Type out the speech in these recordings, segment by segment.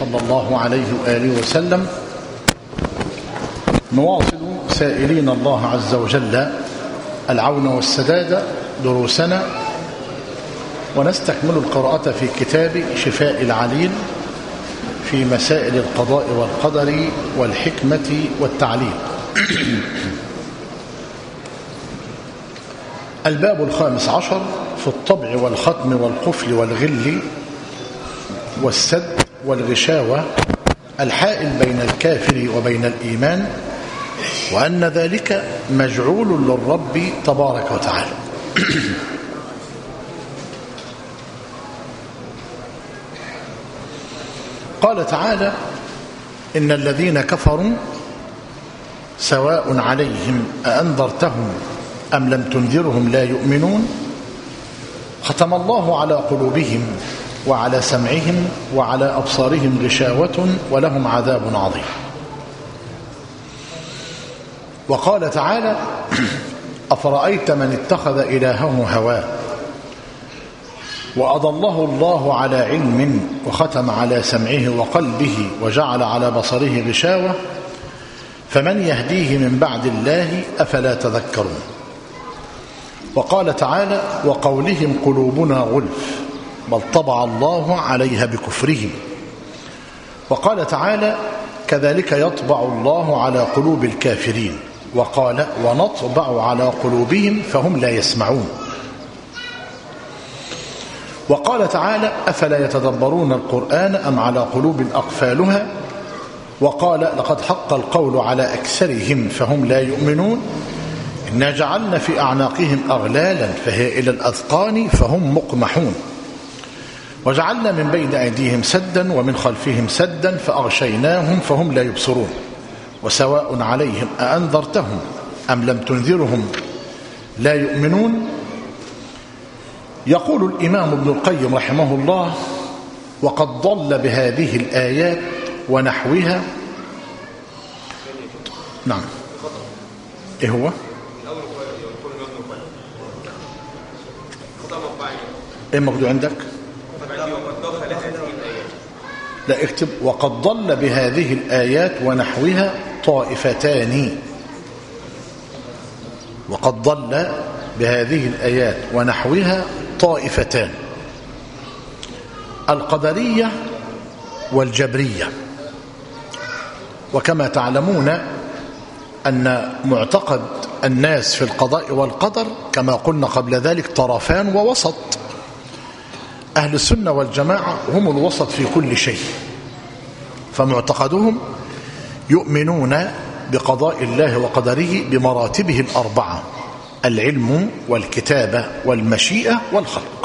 صلى الله عليه وآله وسلم. نواصل سائلين الله عز وجل العون والسداد دروسنا، ونستكمل القراءة في كتاب شفاء العليل في مسائل القضاء والقدر والحكمة والتعليل. الباب 15 في الطبع والختم والقفل والغل والسد والغشاوة الحائل بين الكافر وبين الإيمان، وأن ذلك مجعول للرب تبارك وتعالى. قال تعالى: إن الذين كفروا سواء عليهم أأنذرتهم أم لم تنذرهم لا يؤمنون، ختم الله على قلوبهم وعلى سمعهم وعلى أبصارهم غشاوة ولهم عذاب عظيم. وقال تعالى: أفرأيت من اتخذ إلهه هواه وأضله الله على علم وختم على سمعه وقلبه وجعل على بصره غشاوة فمن يهديه من بعد الله أفلا تذكرون. وقال تعالى: وقولهم قلوبنا غلف بل طبع الله عليها بكفرهم. وقال تعالى: كذلك يطبع الله على قلوب الكافرين. وقال: ونطبع على قلوبهم فهم لا يسمعون. وقال تعالى: أفلا يتدبرون القرآن أم على قلوب أقفالها. وقال: لقد حق القول على أكثرهم فهم لا يؤمنون. إنا جعلنا في أعناقهم أغلالا فهي إلى الأذقان فهم مقمحون. وجعلنا من بين أيديهم سدا ومن خلفهم سدا فأغشيناهم فهم لا يبصرون. وسواء عليهم أأنذرتهم أم لم تنذرهم لا يؤمنون. يقول الإمام ابن القيم رحمه الله: وقد ضل بهذه الآيات ونحوها. نعم، إيه هو؟ إيه مكتوب عندك؟ لا، اكتب: وقد ضل بهذه الآيات ونحوها طائفتان. وقد ضل بهذه الآيات ونحوها طائفتان: القدرية والجبرية. وكما تعلمون أن معتقد الناس في القضاء والقدر كما قلنا قبل ذلك طرفان ووسط. أهل السنة والجماعة هم الوسط في كل شيء، فمعتقدهم يؤمنون بقضاء الله وقدره بمراتبه الأربعة: العلم والكتابة والمشيئة والخلق.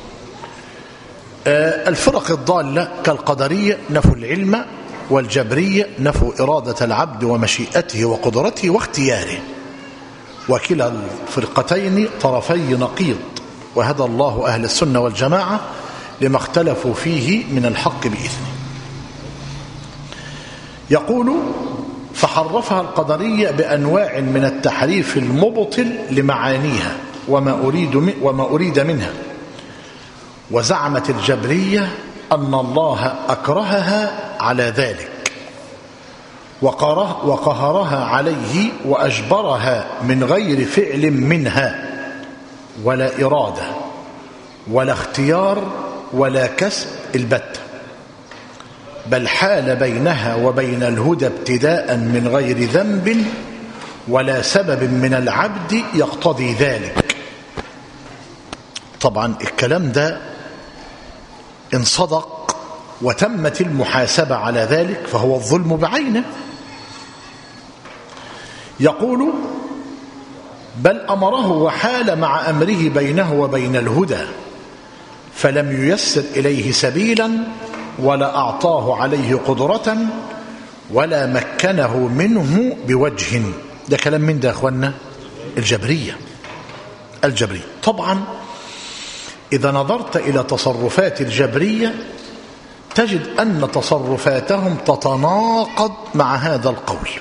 الفرق الضالة كالقدرية نفوا العلم، والجبرية نفوا إرادة العبد ومشيئته وقدرته واختياره. وكلا الفرقتين طرفي نقيض، وهدى الله أهل السنة والجماعة لما اختلفوا فيه من الحق بإذنه. يقول: فحرفها القدرية بأنواع من التحريف المبطل لمعانيها وما أريد منها. وزعمت الجبرية أن الله أكرهها على ذلك وقهرها عليه وأجبرها من غير فعل منها ولا إرادة ولا اختيار ولا كسب البتة، بل حال بينها وبين الهدى ابتداء من غير ذنب ولا سبب من العبد يقتضي ذلك. طبعا الكلام ده إن صدق وتمت المحاسبة على ذلك فهو الظلم بعينه. يقول: بل أمره وحال مع أمره بينه وبين الهدى فلم ييسر إليه سبيلا ولا أعطاه عليه قدرة ولا مكنه منه بوجه. ده كلام من ده أخوانا الجبرية. طبعا إذا نظرت إلى تصرفات الجبرية تجد أن تصرفاتهم تتناقض مع هذا القول.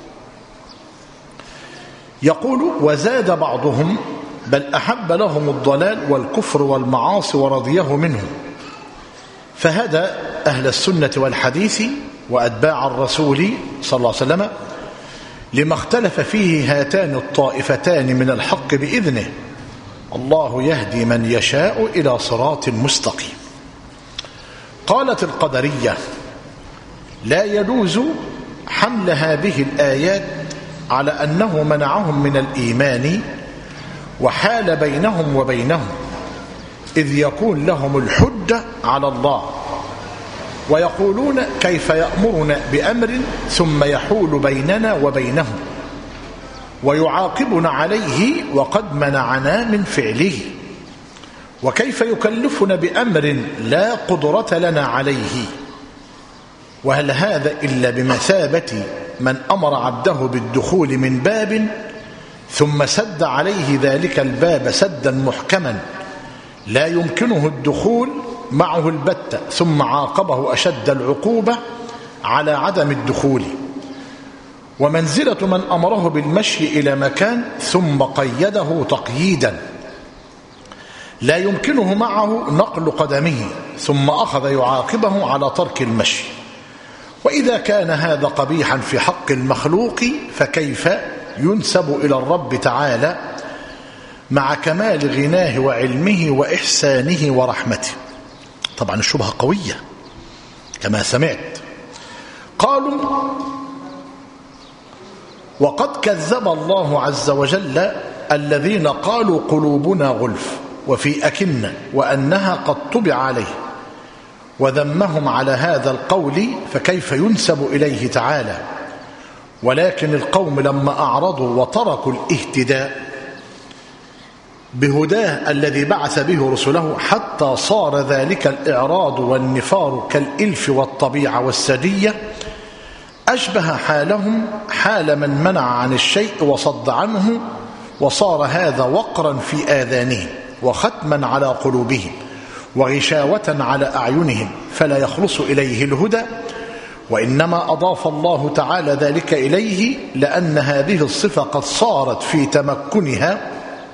يقول: وزاد بعضهم بل أحب لهم الضلال والكفر والمعاصي ورضيه منهم، فهدى أهل السنة والحديث وأتباع الرسول صلى الله عليه وسلم لما اختلف فيه هاتان الطائفتان من الحق بإذنه. الله يهدي من يشاء إلى صراط مستقيم. قالت القدرية: لا يجوز حمل هذه الآيات على أنه منعهم من الإيمان وحال بينهم وبينهم، إذ يكون لهم الحجة على الله، ويقولون: كيف يأمرنا بأمر ثم يحول بيننا وبينهم ويعاقبنا عليه وقد منعنا من فعله، وكيف يكلفنا بأمر لا قدرة لنا عليه، وهل هذا إلا بمثابة من أمر عبده بالدخول من باب ثم سد عليه ذلك الباب سدا محكما لا يمكنه الدخول معه البتة، ثم عاقبه أشد العقوبة على عدم الدخول، ومنزلة من أمره بالمشي إلى مكان ثم قيده تقييدا لا يمكنه معه نقل قدمه ثم أخذ يعاقبه على ترك المشي. وإذا كان هذا قبيحا في حق المخلوق فكيف ينسب إلى الرب تعالى مع كمال غناه وعلمه وإحسانه ورحمته؟ طبعا الشبهة قوية كما سمعت. قالوا: وقد كذب الله عز وجل الذين قالوا قلوبنا غلف وفي أكنة وأنها قد طبع عليه، وذمهم على هذا القول، فكيف ينسب إليه تعالى؟ ولكن القوم لما أعرضوا وتركوا الاهتداء بهداه الذي بعث به رسله حتى صار ذلك الإعراض والنفار كالإلف والطبيعة والسجية، أشبه حالهم حال من منع عن الشيء وصد عنه، وصار هذا وقرا في آذانهم وختما على قلوبهم وغشاوة على أعينهم، فلا يخلص إليه الهدى. وإنما أضاف الله تعالى ذلك إليه لأن هذه الصفة قد صارت في تمكنها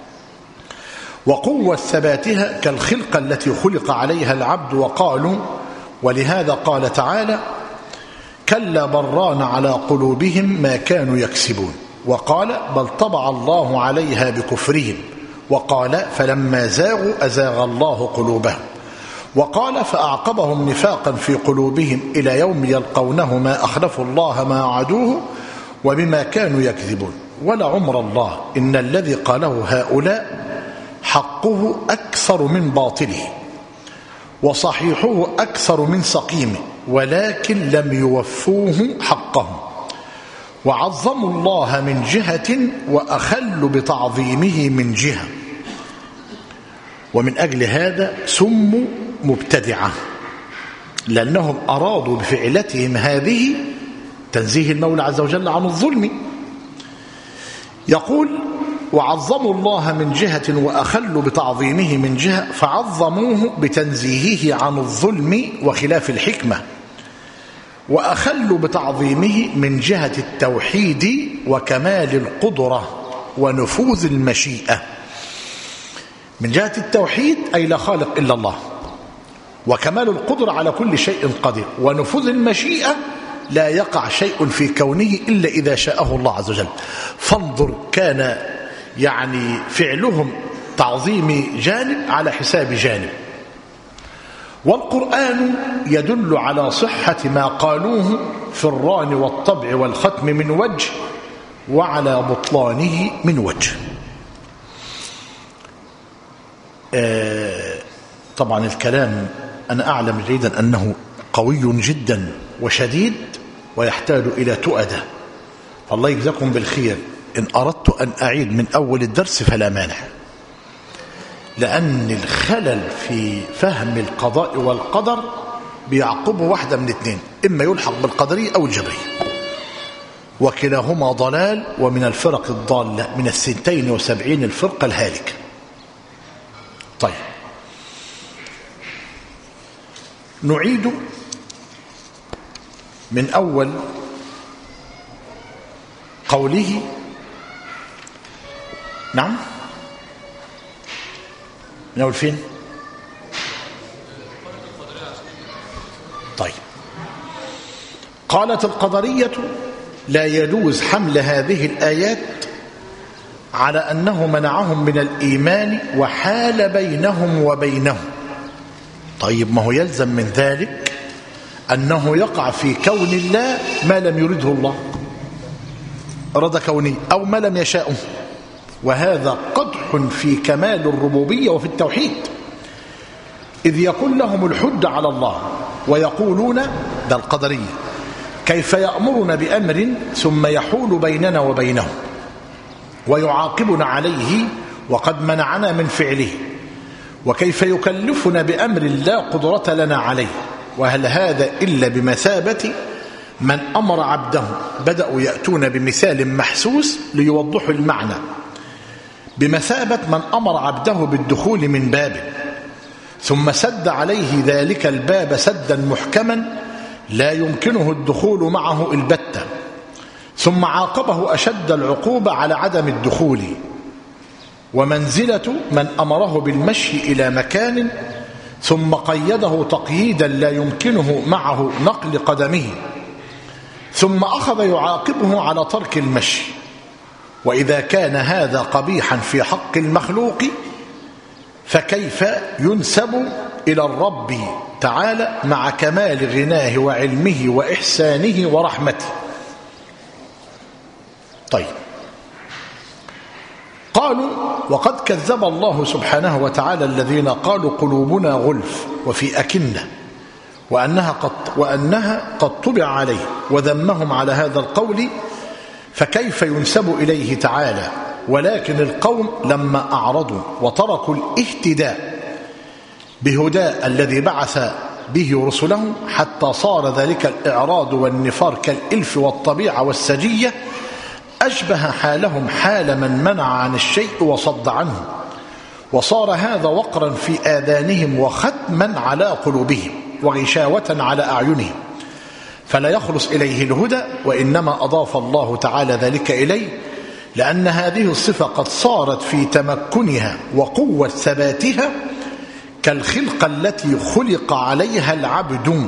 وقوة ثباتها كالخلقة التي خلق عليها العبد. وقالوا: ولهذا قال تعالى: كلا بران على قلوبهم ما كانوا يكسبون. وقال: بل طبع الله عليها بكفرهم. وقال: فلما زاغوا أزاغ الله قلوبهم. وقال: فأعقبهم نفاقا في قلوبهم إلى يوم يلقونه ما أخلفوا الله ما وعدوه وبما كانوا يكذبون. ولعمر الله إن الذي قاله هؤلاء حقه أكثر من باطله وصحيحه أكثر من سقيمه، ولكن لم يوفوه حقه وعظموا الله من جهة وأخلوا بتعظيمه من جهة، ومن أجل هذا سموا مبتدعة، لأنهم أرادوا بفعلتهم هذه تنزيه المولى عز وجل عن الظلم. يقول: وعظموا الله من جهة وأخلوا بتعظيمه من جهة، فعظموه بتنزيهه عن الظلم وخلاف الحكمة، وأخلوا بتعظيمه من جهة التوحيد وكمال القدرة ونفوذ المشيئة. من جهة التوحيد أي لا خالق إلا الله، وكمال القدرة على كل شيء قدير، ونفوذ المشيئة لا يقع شيء في كونه إلا إذا شاءه الله عز وجل. فانظر، كان يعني فعلهم تعظيم جانب على حساب جانب. والقرآن يدل على صحة ما قالوه في الران والطبع والختم من وجه، وعلى بطلانه من وجه. طبعا الكلام أنا أعلم جيدا أنه قوي جدا وشديد ويحتاج إلى تؤدة، فالله يجزاكم بالخير. إن أردت أن أعيد من أول الدرس فلا مانع، لأن الخلل في فهم القضاء والقدر بيعقبه واحدة من اثنين: إما يلحق بالقدرية أو الجبرية، وكلاهما ضلال، ومن الفرق الضالة من 72 الفرقة الهالكة. طيب، نعيد من أول قوله. نعم، من أول فين؟ طيب، قالت القدرية لا يجوز حمل هذه الآيات على أنه منعهم من الإيمان وحال بينهم وبينه. طيب، ما هو يلزم من ذلك أنه يقع في كون الله ما لم يرده الله، أراد كوني أو ما لم يشاءه، وهذا قدح في كمال الربوبية وفي التوحيد، إذ يكون لهم الحج على الله ويقولون، ده القدرية، كيف يأمرنا بأمر ثم يحول بيننا وبينه ويعاقبنا عليه وقد منعنا من فعله، وكيف يكلفنا بأمر لا قدرة لنا عليه، وهل هذا إلا بمثابة من أمر عبده. بدأوا يأتون بمثال محسوس ليوضحوا المعنى، بمثابة من أمر عبده بالدخول من بابه ثم سد عليه ذلك الباب سدا محكما لا يمكنه الدخول معه البتة، ثم عاقبه أشد العقوبة على عدم الدخول، ومنزلة من أمره بالمشي إلى مكان ثم قيده تقييدا لا يمكنه معه نقل قدمه، ثم أخذ يعاقبه على ترك المشي. وإذا كان هذا قبيحا في حق المخلوق فكيف ينسب إلى الرب تعالى مع كمال غناه وعلمه وإحسانه ورحمته؟ طيب، قالوا وقد كذب الله سبحانه وتعالى الذين قالوا قلوبنا غلف وفي أكنة وأنها قد طبع عليه، وذمهم على هذا القول، فكيف ينسب إليه تعالى؟ ولكن القوم لما أعرضوا وتركوا الاهتداء بهداء الذي بعث به رسله حتى صار ذلك الإعراض والنفار كالإلف والطبيعة والسجية، أشبه حالهم حال من منع عن الشيء وصد عنه، وصار هذا وقرا في آذانهم وختما على قلوبهم وغشاوة على أعينهم، فلا يخلص إليه الهدى، وإنما أضاف الله تعالى ذلك إليه لأن هذه الصفة قد صارت في تمكنها وقوة ثباتها كالخلقة التي خلق عليها العبد.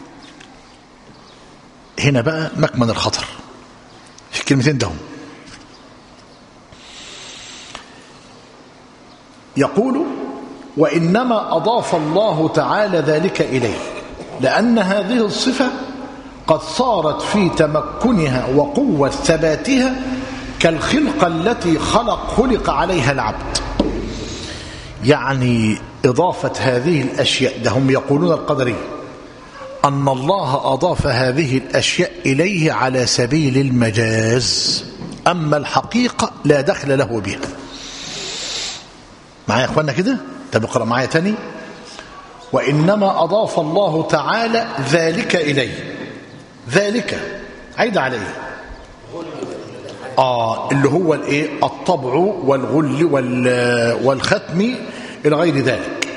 هنا بقى مكمن الخطر في الكلمتين دهم. يقول وإنما أضاف الله تعالى ذلك إليه لأن هذه الصفة قد صارت في تمكنها وقوة ثباتها كالخلقة التي خلق عليها العبد. يعني إضافة هذه الأشياء، ده هم يقولون القدرية أن الله أضاف هذه الأشياء إليه على سبيل المجاز، أما الحقيقة لا دخل له بها. معايا يا أخوانا كده؟ طب اقرأ معايا تاني. وإنما أضاف الله تعالى ذلك إليه، ذلك عيد عليه اللي هو الايه، الطبع والغل والختم إلى غير ذلك.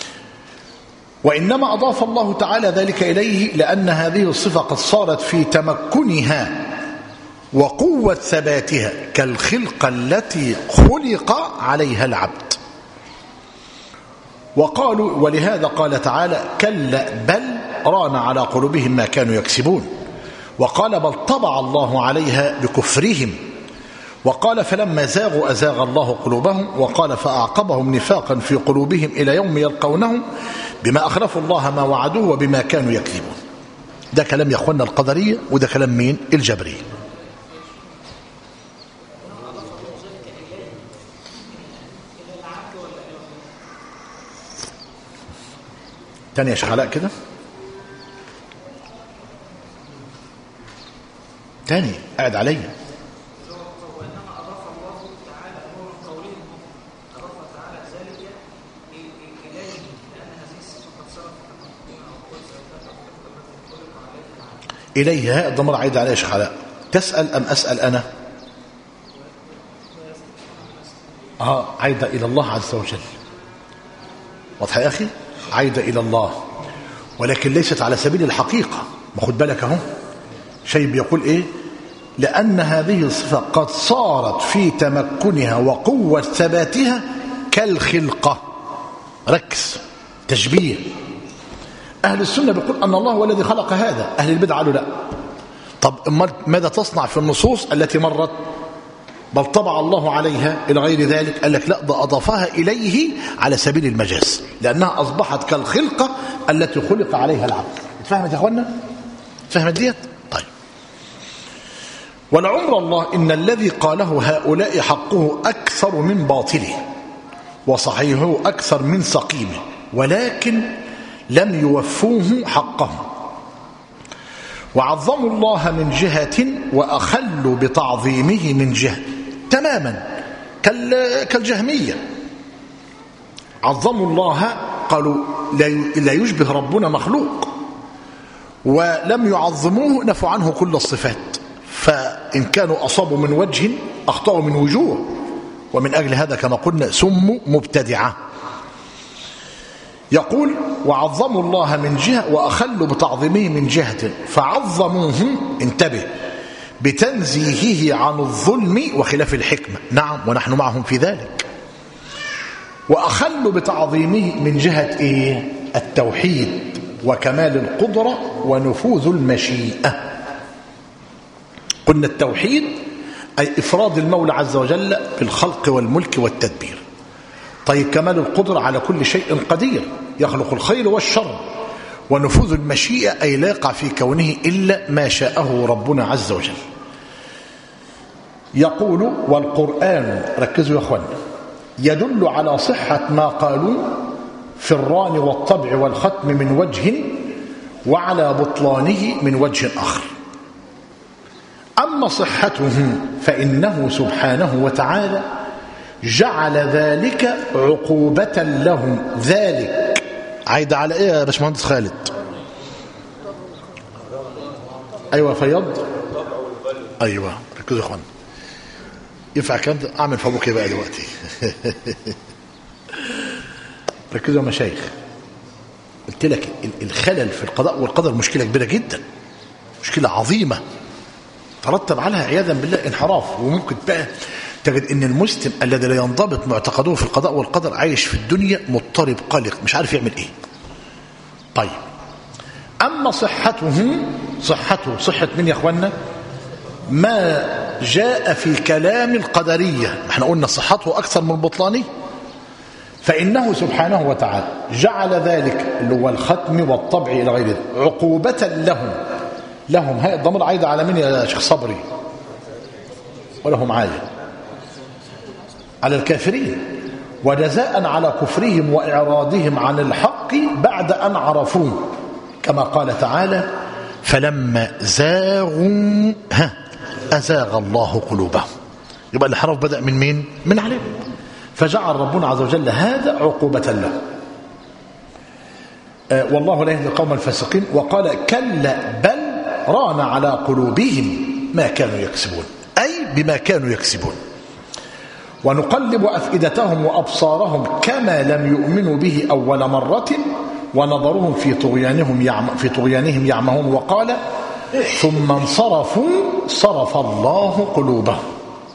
وإنما أضاف الله تعالى ذلك إليه لأن هذه الصفة قد صارت في تمكنها وقوة ثباتها كالخلقة التي خلق عليها العبد. وقالوا ولهذا قال تعالى كلا بل ران على قلوبهم ما كانوا يكسبون، وقال بل طبع الله عليها بكفرهم، وقال فلما زاغوا أزاغ الله قلوبهم، وقال فأعقبهم نفاقا في قلوبهم إلى يوم يلقونه بما أخلفوا الله ما وعدوه وبما كانوا يكذبون. ده كلام يا أخوانا القدرية، وده كلام مين؟ الجبرية. تاني يا شيخ علاء كده، تاني قاعد عليا. إليها الضمير عايد عليها يا شيخ علاء. تسأل أم أسأل أنا؟ عايدة إلى الله عز وجل. واضح يا أخي؟ عايدة إلى الله، ولكن ليست على سبيل الحقيقة. ما خد بالك اهو شيء بيقول إيه؟ لأن هذه الصفة قد صارت في تمكنها وقوة ثباتها كالخلقة. ركز، تشبيه أهل السنة بيقول أن الله هو الذي خلق هذا، أهل البدع قالوا لا. طب ماذا تصنع في النصوص التي مرت بل طبع الله عليها إلى غير ذلك؟ قال لك لا، ده أضافها إليه على سبيل المجاز، لأنها أصبحت كالخلقة التي خلق عليها العبد. اتفهمت يا أخوانا؟ اتفهمت ديت؟ طيب. ولعمر الله إن الذي قاله هؤلاء حقه أكثر من باطله وصحيحه أكثر من سقيمه، ولكن لم يوفوه حقه وعظموا الله من جهة وأخلوا بتعظيمه من جهة، تماما كالجهمية. عظموا الله، قالوا لا يشبه ربنا مخلوق، ولم يعظموه نفوا عنه كل الصفات، فإن كانوا أصابوا من وجه أخطأوا من وجوه، ومن أجل هذا كما قلنا سموا مبتدعة. يقول وعظموا الله من جهة وأخلوا بتعظيمه من جهة، فعظموه، انتبه، بتنزيهه عن الظلم وخلاف الحكمة، نعم ونحن معهم في ذلك. وأخلوا بتعظيمه من جهة إيه؟ التوحيد وكمال القدرة ونفوذ المشيئة. قلنا التوحيد أي إفراد المولى عز وجل بالخلق والملك والتدبير. طيب كمال القدرة على كل شيء قدير، يخلق الخير والشر. ونفوذ المشيئة أي لا يقع في كونه إلا ما شاءه ربنا عز وجل. يقول والقرآن، ركزوا يا أخوان، يدل على صحة ما قالوا في الران والطبع والختم من وجه، وعلى بطلانه من وجه آخر. أما صحته فإنه سبحانه وتعالى جعل ذلك عقوبة لهم. ذلك عايد على إيه يا باشمهندس خالد؟ أيوة فيض، أيوة ركزوا يا أخوان. ينفع كان أعمل فابوك بقى دلوقتي؟ ركزوا يا مشايخ، قلت لك الخلل في القضاء والقدر مشكلة كبيرة جدا، مشكلة عظيمة ترتب عليها عياذا بالله انحراف. وممكن بقى تجد ان المسلم الذي لا ينضبط معتقده في القضاء والقدر عايش في الدنيا مضطرب قلق مش عارف يعمل ايه. طيب اما صحته صحة من يا اخوانا؟ ما جاء في كلام القدرية، احنا قلنا صحته اكثر من بطلانه. فانه سبحانه وتعالى جعل ذلك اللي هو الختم والطبع الى غير ذلك عقوبة لهم. هاي الضمير عايد على مين يا شيخ صبري؟ ولهم عايد على الكافرين، وجزاء على كفرهم وإعراضهم عن الحق بعد أن عرفوه، كما قال تعالى فلما زاغوا أزاغ الله قلوبهم. يبقى الانحراف بدأ من مين؟ من عليهم. فجعل ربنا عز وجل هذا عقوبة له. والله لا يهدي القوم الفاسقين. وقال كلا بل ران على قلوبهم ما كانوا يكسبون، أي بما كانوا يكسبون. ونقلب أفئدتهم وأبصارهم كما لم يؤمنوا به أول مرة ونظرهم في طغيانهم يعمهون. وقال ثم انصرفوا صرف الله قلوبهم.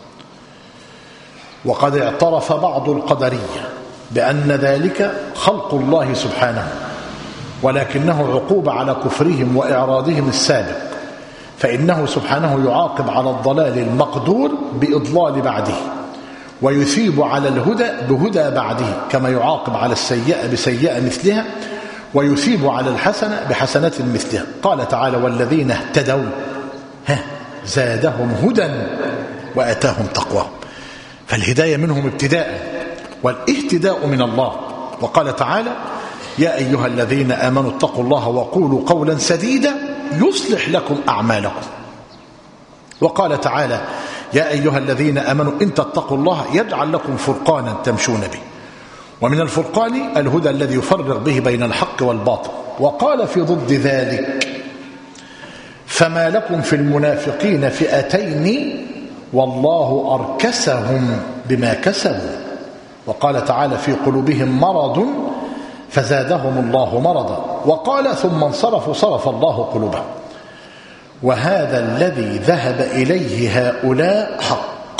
وقد اعترف بعض القدرية بأن ذلك خلق الله سبحانه، ولكنه عقوبة على كفرهم وإعراضهم السابق، فإنه سبحانه يعاقب على الضلال المقدور بإضلال بعده، ويثيب على الهدى بهدى بعده، كما يعاقب على السيئة بسيئة مثلها، ويثيب على الحسنة بحسنة مثلها. قال تعالى والذين اهتدوا زادهم هدى وآتاهم تقواهم. فالهداية منهم ابتداء، والاهتداء من الله. وقال تعالى يا أيها الذين آمنوا اتقوا الله وقولوا قولا سديدا يصلح لكم أعمالكم. وقال تعالى يا أيها الذين آمنوا إن تتقوا الله يجعل لكم فرقانا تمشون به. ومن الفرقان الهدى الذي يفرق به بين الحق والباطل. وقال في ضد ذلك فما لكم في المنافقين فئتين والله أركسهم بما كسبوا. وقال تعالى في قلوبهم مرض فزادهم الله مرضا. وقال ثم انصرفوا صرف الله قلوبهم. وهذا الذي ذهب إليه هؤلاء حق،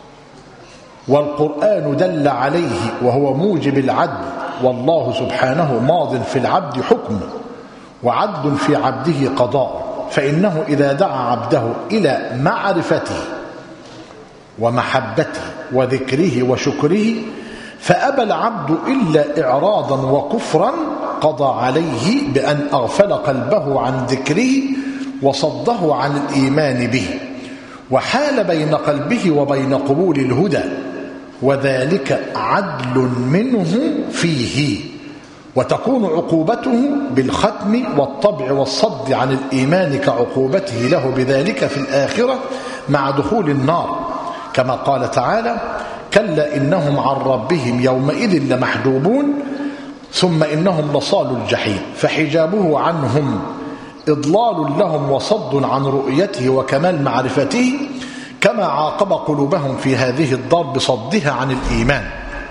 والقرآن دل عليه وهو موجب العدل، والله سبحانه ماض في العبد حكمه، وعدل في عبده قضاء، فإنه إذا دعا عبده إلى معرفته ومحبته وذكره وشكره فأبى العبد إلا إعراضا وكفرا قضى عليه بأن أغفل قلبه عن ذكره وصده عن الإيمان به، وحال بين قلبه وبين قبول الهدى، وذلك عدل منه فيه، وتكون عقوبته بالختم والطبع والصد عن الإيمان كعقوبته له بذلك في الآخرة مع دخول النار، كما قال تعالى: كلا إنهم عن ربهم يومئذ لمحجوبون ثم إنهم لصالوا الجحيم، فحجابه عنهم إضلال لهم وصد عن رؤيته وكمال معرفته، كما عاقب قلوبهم في هذه الدار بصدها عن الإيمان،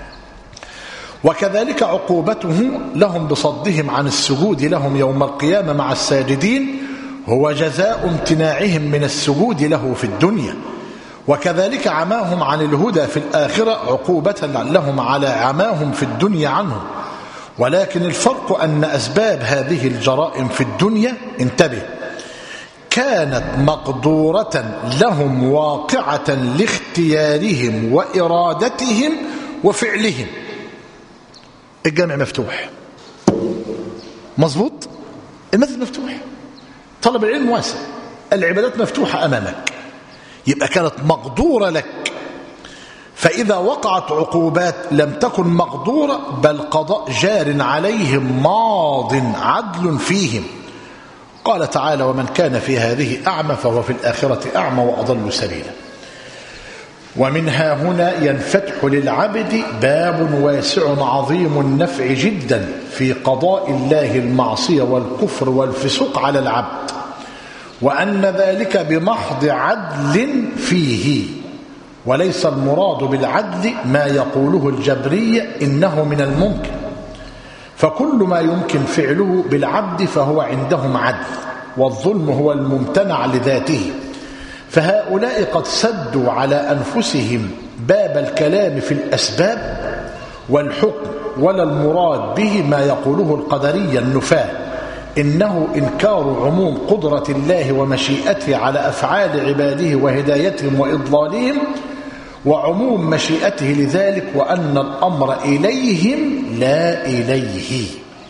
وكذلك عقوبته لهم بصدهم عن السجود لهم يوم القيامة مع الساجدين هو جزاء امتناعهم من السجود له في الدنيا، وكذلك عماهم عن الهدى في الآخرة عقوبة لهم على عماهم في الدنيا عنه. ولكن الفرق أن أسباب هذه الجرائم في الدنيا، انتبه، كانت مقدورة لهم واقعة لاختيارهم وإرادتهم وفعلهم. الجامع مفتوح، مظبوط، المسجد مفتوح، طلب العلم واسع، العبادات مفتوحة أمامك، يبقى كانت مقدورة لك. فإذا وقعت عقوبات لم تكن مقدورة بل قضاء جار عليهم ماض عدل فيهم. قال تعالى: ومن كان في هذه أعمى فهو في الآخرة أعمى وأضل سبيلا. ومنها هنا ينفتح للعبد باب واسع عظيم النفع جدا في قضاء الله المعصية والكفر والفسوق على العبد، وأن ذلك بمحض عدل فيه، وليس المراد بالعدل ما يقوله الجبرية إنه من الممكن، فكل ما يمكن فعله بالعبد فهو عندهم عدل، والظلم هو الممتنع لذاته. فهؤلاء قد سدوا على أنفسهم باب الكلام في الأسباب والحكم، ولا المراد به ما يقوله القدرية النفاة، إنه إنكار عموم قدرة الله ومشيئته على أفعال عباده وهدايتهم وإضلالهم، وعموم مشيئته لذلك، وأن الأمر إليهم لا إليه.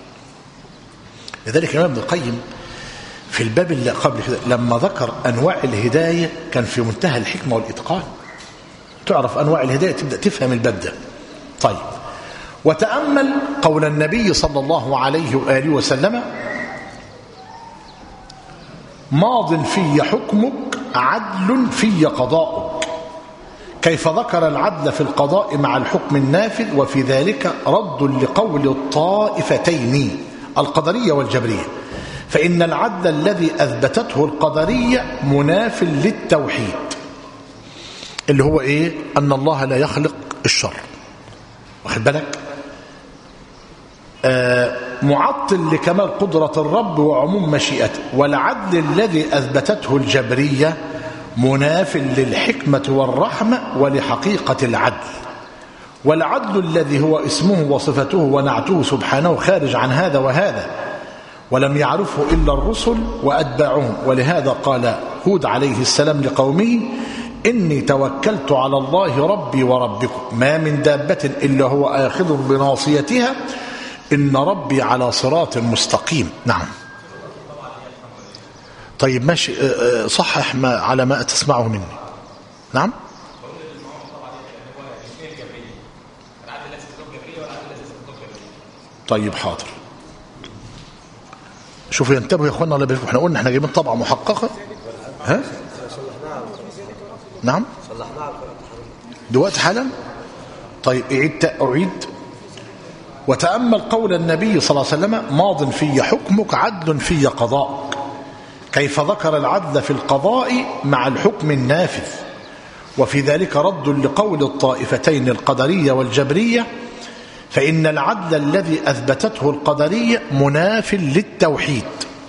لذلك الإمام ابن القيم في الباب اللي قبل كده لما ذكر أنواع الهداية كان في منتهى الحكمة والإتقان. تعرف أنواع الهداية تبدأ تفهم الباب ده. طيب، وتأمل قول النبي صلى الله عليه وآله وسلم: ماض في حكمك عدل في قضاؤك. كيف ذكر العدل في القضاء مع الحكم النافذ، وفي ذلك رد لقول الطائفتين القدرية والجبرية، فإن العدل الذي أثبتته القدرية مناف للتوحيد، اللي هو إيه؟ أن الله لا يخلق الشر، واخد بالك؟ معطل لكمال قدرة الرب وعموم مشيئته. والعدل الذي أثبتته الجبرية مناف للحكمة والرحمة ولحقيقة العدل. والعدل الذي هو اسمه وصفته ونعته سبحانه خارج عن هذا وهذا، ولم يعرفه إلا الرسل وأتباعهم. ولهذا قال هود عليه السلام لقومه: إني توكلت على الله ربي وربكم ما من دابة إلا هو آخذ بناصيتها إن ربي على صراط مستقيم. نعم، طيب ماشي، صحح ما على ما تسمعه مني. نعم، طيب حاضر. شوفوا ينتبهوا يا اخوانا، الله احنا قلنا احنا جايبين طبعه محققه. ها، نعم، دلوقتي حالا. طيب اعيد. وتأمل قول النبي صلى الله عليه وسلم: ماض في حكمك عدل في قضاءك. كيف ذكر العدل في القضاء مع الحكم النافذ، وفي ذلك رد لقول الطائفتين القدرية والجبرية، فإن العدل الذي أثبتته القدرية مناف للتوحيد،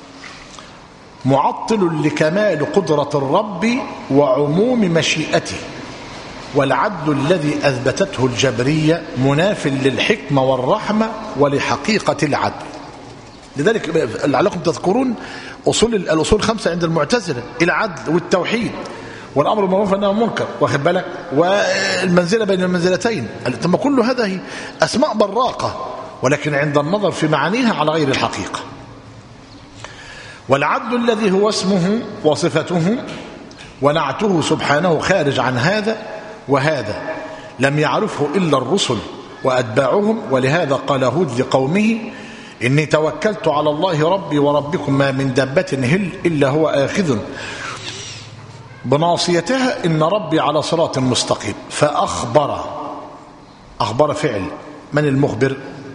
معطل لكمال قدرة الرب وعموم مشيئته. والعدل الذي أثبتته الجبرية مناف للحكمة والرحمة ولحقيقة العدل. لذلك لعلكم تذكرون الأصول 5 عند المعتزلة: العدل والتوحيد والأمر بالمعروف والنهي عن المنكر، واخد بالك، والمنزلة بين المنزلتين. ثم كل هذه أسماء براقة، ولكن عند النظر في معانيها على غير الحقيقة. والعدل الذي هو اسمه وصفته ونعته سبحانه خارج عن هذا، وهذا لم يعرفه إلا الرسل وأتباعهم. ولهذا قال هود لقومه: إني توكلت على الله ربي وربكم ما من دابة إلا هو آخذ بناصيتها إن ربي على صراط مستقيم. فأخبر، أخبر فعل، من المخبر؟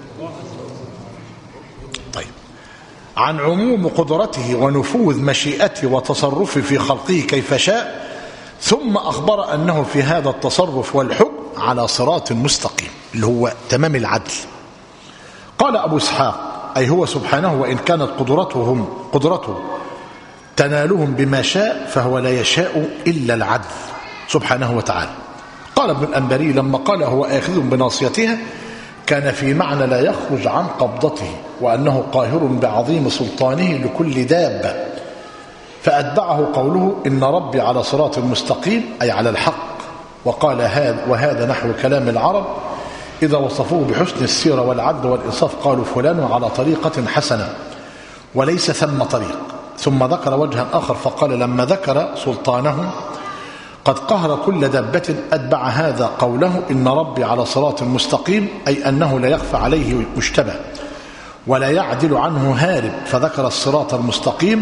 طيب، عن عموم قدرته ونفوذ مشيئته وتصرفه في خلقه كيف شاء، ثم أخبر أنه في هذا التصرف والحكم على صراط مستقيم اللي هو تمام العدل. قال أبو إسحاق: أي هو سبحانه وإن كانت قدرته تنالهم بما شاء فهو لا يشاء إلا العدل سبحانه وتعالى. قال ابن الأنبري لما قال هو آخذ بناصيتها كان في معنى لا يخرج عن قبضته، وأنه قاهر بعظيم سلطانه لكل دابة. فأتبعه قوله إن ربي على صراط مستقيم، أي على الحق. وقال وهذا نحو كلام العرب إذا وصفوه بحسن السيرة والعدل والإنصاف قالوا فلان على طريقة حسنة وليس ثم طريق. ثم ذكر وجها آخر فقال لما ذكر سلطانه قد قهر كل دابة أتبع هذا قوله إن ربي على صراط مستقيم، أي أنه لا يخفى عليه مشتبه ولا يعدل عنه هارب. فذكر الصراط المستقيم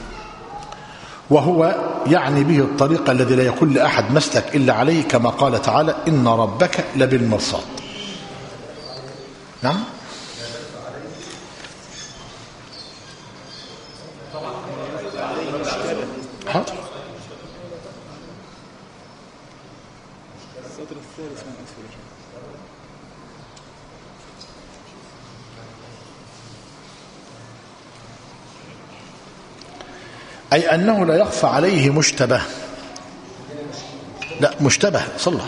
وهو يعني به الطريق الذي لا يكون لأحد مسلك إلا عليه، كما قال تعالى إن ربك لبالمرصاد. نعم. حاضر. أي أنه لا يخفى عليه مشتبه. لا مشتبه صلح.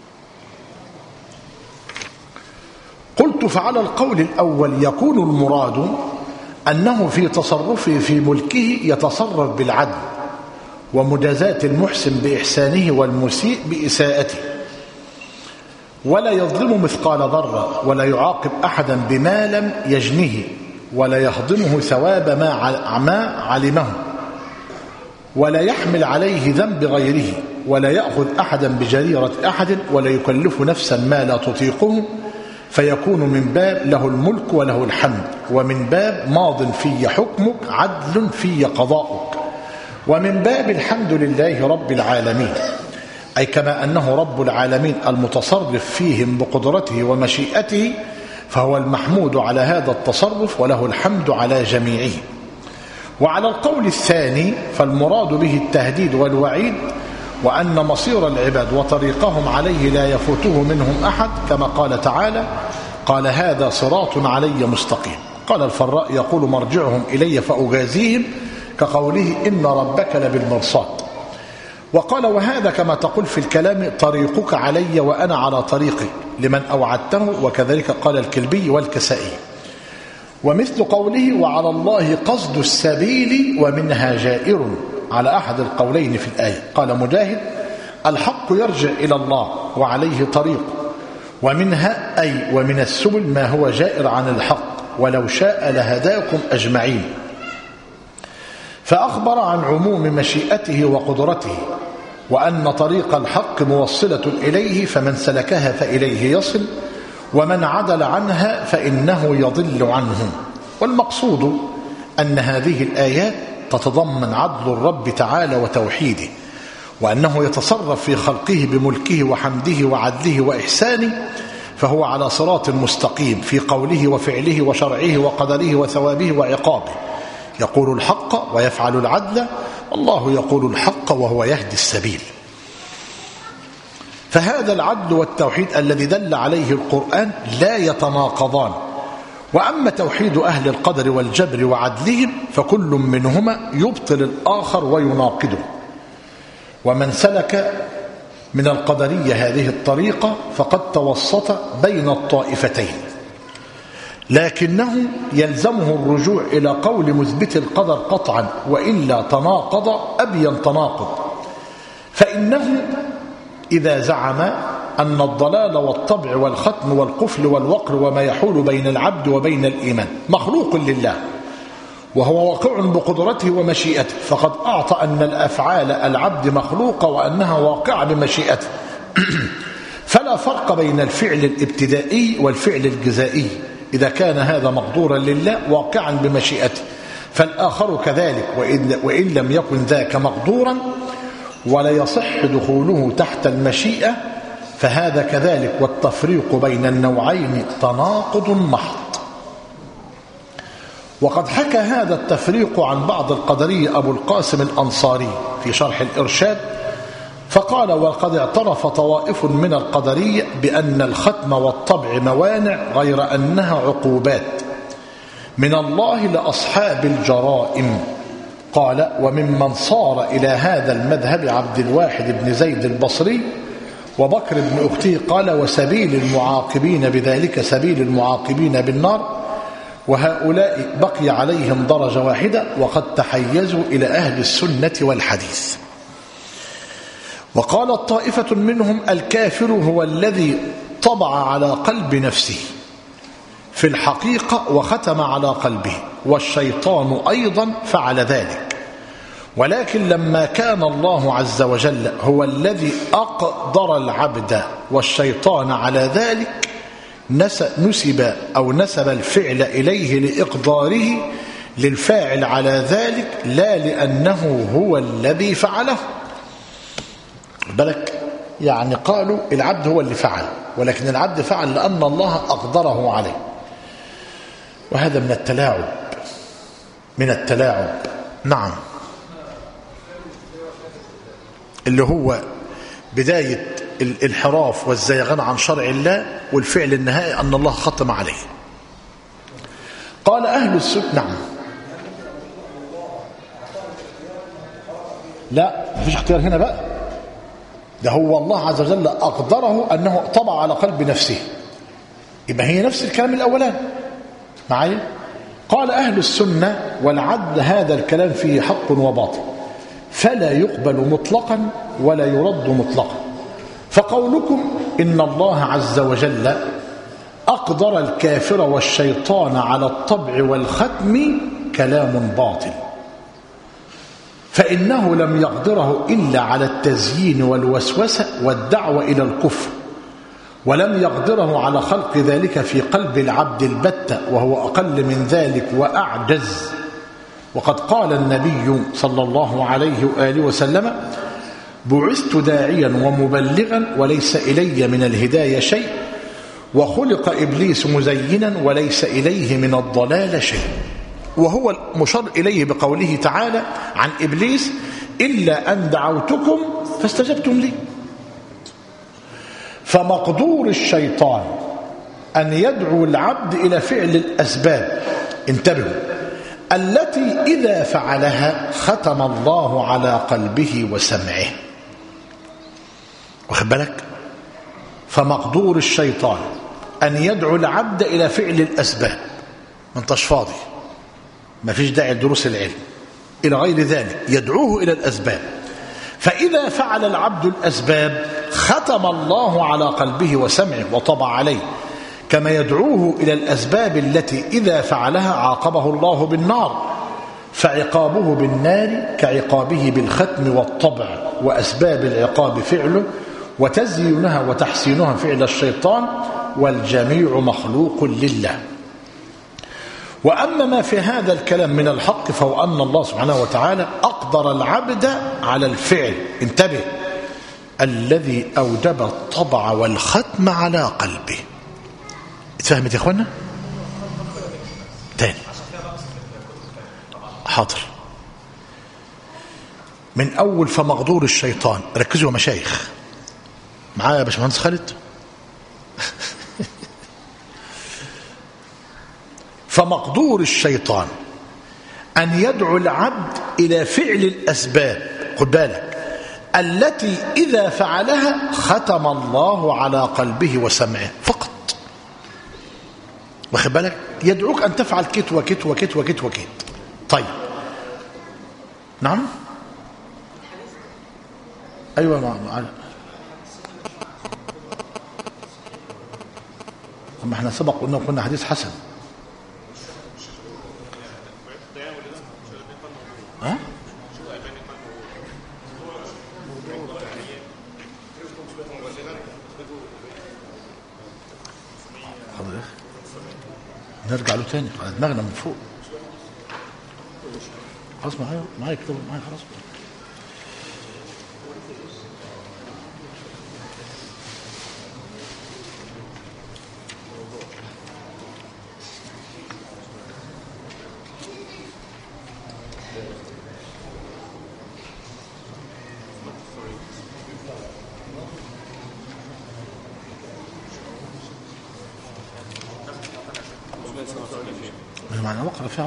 قلت فعلى القول الأول يكون المراد أنه في تصرفه في ملكه يتصرف بالعدل ومجازاة المحسن بإحسانه والمسيء بإساءته، ولا يظلم مثقال ذرة ولا يعاقب أحدا بما لم يجنه، ولا يهضمه ثواب ما علمه، ولا يحمل عليه ذنب غيره، ولا يأخذ أحدا بجريرة أحد، ولا يكلف نفسا ما لا تطيقه، فيكون من باب له الملك وله الحمد، ومن باب ماض في حكمك عدل في قضاؤك، ومن باب الحمد لله رب العالمين، أي كما أنه رب العالمين المتصرف فيهم بقدرته ومشيئته فهو المحمود على هذا التصرف وله الحمد على جميعه. وعلى القول الثاني فالمراد به التهديد والوعيد، وأن مصير العباد وطريقهم عليه لا يفوته منهم أحد، كما قال تعالى قال هذا صراط علي مستقيم. قال الفراء يقول مرجعهم إلي فأجازيهم، كقوله إن ربك لبالمرصاد. وقال وهذا كما تقول في الكلام طريقك علي وأنا على طريقي لمن أوعدته، وكذلك قال الكلبي والكسائي. ومثل قوله وعلى الله قصد السبيل ومنها جائر، على أحد القولين في الآية. قال مجاهد الحق يرجع إلى الله وعليه طريق، ومنها أي ومن السبل ما هو جائر عن الحق، ولو شاء لهداكم أجمعين. فأخبر عن عموم مشيئته وقدرته، وأن طريق الحق موصلة إليه، فمن سلكها فإليه يصل، ومن عدل عنها فإنه يضل عنه. والمقصود أن هذه الآيات تتضمن عدل الرب تعالى وتوحيده، وأنه يتصرف في خلقه بملكه وحمده وعدله وإحسانه، فهو على صراط مستقيم في قوله وفعله وشرعه وقدره وثوابه وعقابه، يقول الحق ويفعل العدل، والله يقول الحق وهو يهدي السبيل. فهذا العدل والتوحيد الذي دل عليه القرآن لا يتناقضان. وأما توحيد أهل القدر والجبر وعدلهم فكل منهما يبطل الآخر ويناقضه. ومن سلك من القدرية هذه الطريقة فقد توسط بين الطائفتين، لكنه يلزمه الرجوع إلى قول مثبت القدر قطعا، وإلا تناقض أبين تناقض. فإنه إذا زعم أن الضلال والطبع والختم والقفل والوقر وما يحول بين العبد وبين الإيمان مخلوق لله وهو واقع بقدرته ومشيئته، فقد أعطى أن الأفعال العبد مخلوقة وأنها واقعة بمشيئته. فلا فرق بين الفعل الابتدائي والفعل الجزائي إذا كان هذا مقدورا لله واقعا بمشيئته، فالآخر كذلك وإن لم يكن ذاك مقدورا ولا يصح دخوله تحت المشيئة فهذا كذلك. والتفريق بين النوعين تناقض محض. وقد حكى هذا التفريق عن بعض القدرية أبو القاسم الأنصاري في شرح الإرشاد، فقال: وقد اعترف طوائف من القدرية بأن الختم والطبع موانع غير أنها عقوبات من الله لأصحاب الجرائم. قال: وممن صار إلى هذا المذهب عبد الواحد بن زيد البصري وبكر بن أختي. قال: وسبيل المعاقبين بذلك سبيل المعاقبين بالنار، وهؤلاء بقي عليهم درجة واحدة وقد تحيزوا إلى أهل السنة والحديث. وقالت طائفة منهم: الكافر هو الذي طبع على قلب نفسه في الحقيقة وختم على قلبه، والشيطان أيضا فعل ذلك، ولكن لما كان الله عز وجل هو الذي أقدر العبد والشيطان على ذلك نسب الفعل إليه لإقداره للفاعل على ذلك لا لأنه هو الذي فعله. بالك يعني قالوا العبد هو اللي فعل، ولكن العبد فعل لأن الله أقدره عليه. وهذا من التلاعب نعم، اللي هو بداية الانحراف والزيغان عن شرع الله، والفعل النهائي أن الله ختم عليه. قال أهل السنة نعم، لا مفيش اختيار هنا بقى، ده هو الله عز وجل أقدره أنه طبع على قلب نفسه، يبقى هي نفس الكلام الأولاني معايا. قال أهل السنة والعدل هذا الكلام فيه حق وباطل، فلا يقبل مطلقا ولا يرد مطلقا. فقولكم إن الله عز وجل أقدر الكافر والشيطان على الطبع والختم كلام باطل، فإنه لم يقدره إلا على التزيين والوسوسة والدعوة إلى الكفر، ولم يقدره على خلق ذلك في قلب العبد البتة، وهو أقل من ذلك وأعجز. وقد قال النبي صلى الله عليه وآله وسلم: بعثت داعيا ومبلغا وليس إلي من الهداية شيء، وخلق إبليس مزينا وليس إليه من الضلال شيء. وهو مشار إليه بقوله تعالى عن إبليس: إلا أن دعوتكم فاستجبتم لي. فمقدور الشيطان أن يدعو العبد إلى فعل الأسباب، انتبهوا، التي إذا فعلها ختم الله على قلبه وسمعه. واخد بالك؟ فمقدور الشيطان أن يدعو العبد إلى فعل الأسباب، ما انتش فاضي، ما فيش داعي لدروس العلم إلى غير ذلك، يدعوه إلى الأسباب. فإذا فعل العبد الأسباب ختم الله على قلبه وسمعه وطبع عليه، كما يدعوه إلى الأسباب التي إذا فعلها عاقبه الله بالنار، فعقابه بالنار كعقابه بالختم والطبع، وأسباب العقاب فعله، وتزيينها وتحسينها فعل الشيطان، والجميع مخلوق لله. وأما ما في هذا الكلام من الحق فهو أن الله سبحانه وتعالى أقدر العبد على الفعل، انتبه، الذي أوجب الطبع والختم على قلبه. اتفهمت يا اخوانا؟ تاني حاضر، من أول فمقدور الشيطان. ركزوا يا مشايخ معايا يا باشمهندس خالد. فمقدور الشيطان أن يدعو العبد إلى فعل الأسباب، خد بالك، التي إذا فعلها ختم الله على قلبه وسمعه فقط. واخد بالك؟ يدعوك أن تفعل كت وكت وكت وكت وكت. طيب نعم أيوة معنا. أما احنا سبق قلنا كنا حديث حسن. ها؟ نرجع له تاني على دماغنا من فوق. خلاص معايا كتاب معايا خلاص. معنى وقرأ فيها